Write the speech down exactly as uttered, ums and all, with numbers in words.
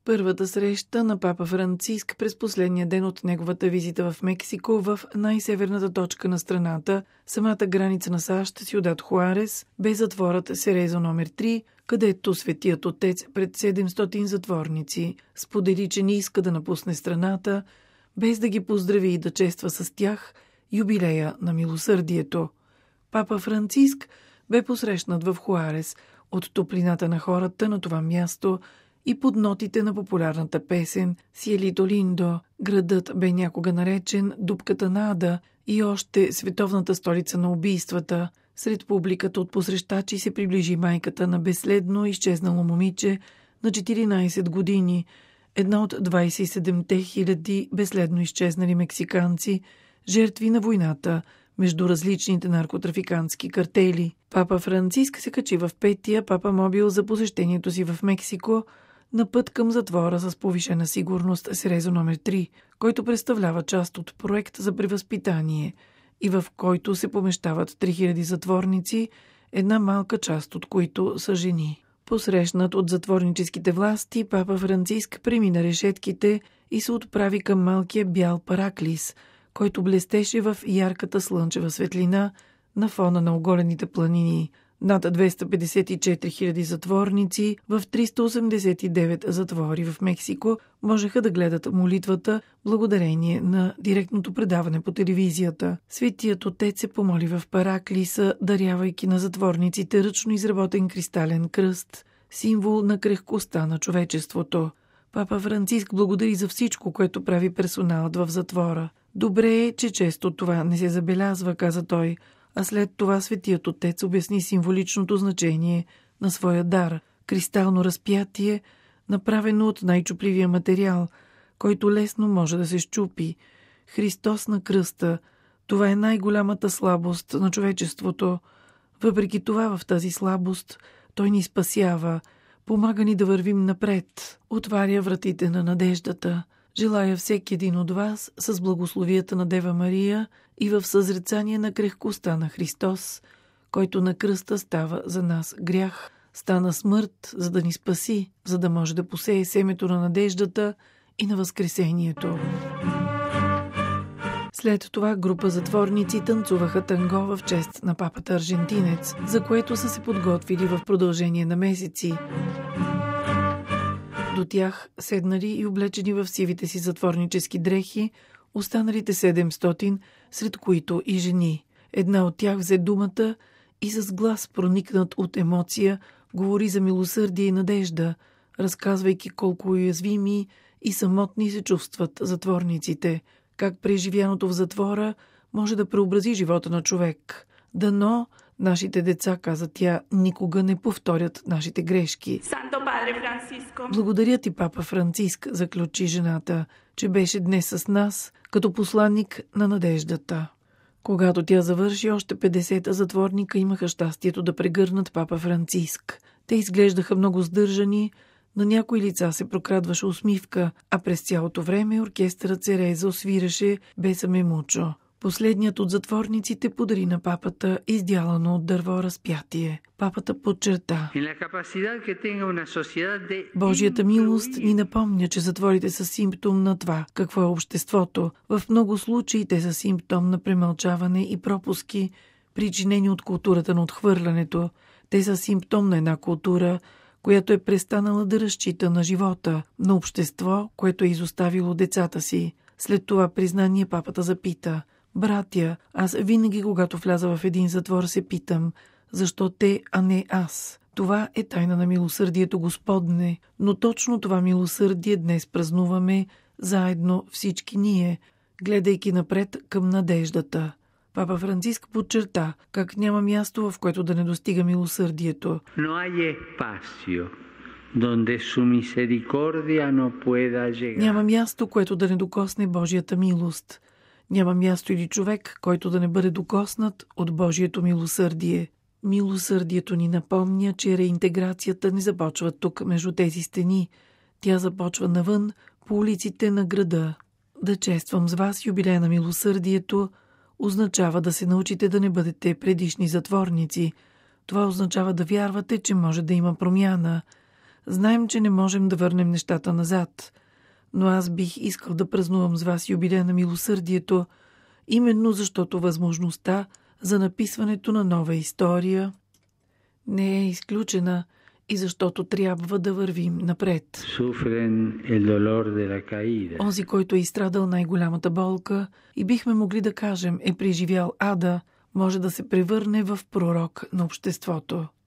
Първата среща на папа Франциск през последния ден от неговата визита в Мексико в най-северната точка на страната, самата граница на САЩ, Сюдад Хуарес, бе затворът Серезо номер три, където Светият Отец пред седемстотин затворници сподели, че не иска да напусне страната, без да ги поздрави и да чества с тях юбилея на милосърдието. Папа Франциск бе посрещнат в Хуарес от топлината на хората на това място и под нотите на популярната песен «Сиелито Линдо». Градът бе някога наречен «Дупката на Ада» и още световната столица на убийствата. Сред публиката от посрещачи се приближи майката на безследно изчезнало момиче на четиринайсет години, една от двайсет и седемте хиляди безследно изчезнали мексиканци, жертви на войната между различните наркотрафикантски картели. Папа Франциск се качи в петия папа мобил за посещението си в Мексико на път към затвора с повишена сигурност Серезо номер три, който представлява част от проект за превъзпитание и в който се помещават три хиляди затворници, една малка част от които са жени. Посрещнат от затворническите власти, папа Франциск премина решетките и се отправи към малкия бял параклис, който блестеше в ярката слънчева светлина на фона на оголените планини. Над двеста петдесет и четири хиляди затворници в триста осемдесет и девет затвори в Мексико можеха да гледат молитвата благодарение на директното предаване по телевизията. Светият Отец се помоли в параклиса, дарявайки на затворниците ръчно изработен кристален кръст, символ на крехкостта на човечеството. Папа Франциск благодари за всичко, което прави персоналът в затвора. Добре е, че често това не се забелязва, каза той, а след това Светият Отец обясни символичното значение на своя дар – кристално разпятие, направено от най-чупливия материал, който лесно може да се счупи. Христос на кръста – това е най-голямата слабост на човечеството. Въпреки това в тази слабост Той ни спасява, помага ни да вървим напред, отваря вратите на надеждата. Желая всеки един от вас с благословията на Дева Мария и в съзрецание на крехкостта на Христос, който на кръста става за нас грях, стана смърт, за да ни спаси, за да може да посее семето на надеждата и на възкресението. След това група затворници танцуваха танго в чест на папата аржентинец, за което са се подготвили в продължение на месеци. До тях седнали и облечени в сивите си затворнически дрехи, останалите седемстотин, сред които и жени. Една от тях взе думата и с глас, проникнат от емоция, говори за милосърдие и надежда, разказвайки колко уязвими и самотни се чувстват затворниците, как преживяното в затвора може да преобрази живота на човек. Дано нашите деца, каза тя, никога не повторят нашите грешки. Благодаря ти, папа Франциск, заключи жената, че беше днес с нас като посланник на надеждата. Когато тя завърши, още петдесет затворника имаха щастието да прегърнат папа Франциск. Те изглеждаха много сдържани, на някои лица се прокрадваше усмивка, а през цялото време оркестърът Серезо свиреше Бесаме Мучо. Последният от затворниците подари на папата издялано от дърво разпятие. Папата подчерта: Божията милост ни напомня, че затворите са симптом на това, какво е обществото. В много случаи те са симптом на премълчаване и пропуски, причинени от културата на отхвърлянето. Те са симптом на една култура, която е престанала да разчита на живота, на общество, което е изоставило децата си. След това признание папата запита: Братя, аз винаги, когато вляза в един затвор, се питам, защо те, а не аз? Това е тайна на милосърдието Господне, но точно това милосърдие днес празнуваме заедно всички ние, гледайки напред към надеждата. Папа Франциск подчерта как няма място, в което да не достига милосърдието. Няма място, което да не докосне Божията милост. Няма място или човек, който да не бъде докоснат от Божието милосърдие. Милосърдието ни напомня, че реинтеграцията не започва тук между тези стени. Тя започва навън, по улиците на града. Да чествам с вас юбилея на милосърдието означава да се научите да не бъдете предишни затворници. Това означава да вярвате, че може да има промяна. Знаем, че не можем да върнем нещата назад, но аз бих искал да празнувам с вас юбилея на милосърдието, именно защото възможността за написването на нова история не е изключена и защото трябва да вървим напред. Онзи, който е изстрадал най-голямата болка и бихме могли да кажем е преживял ада, може да се превърне в пророк на обществото.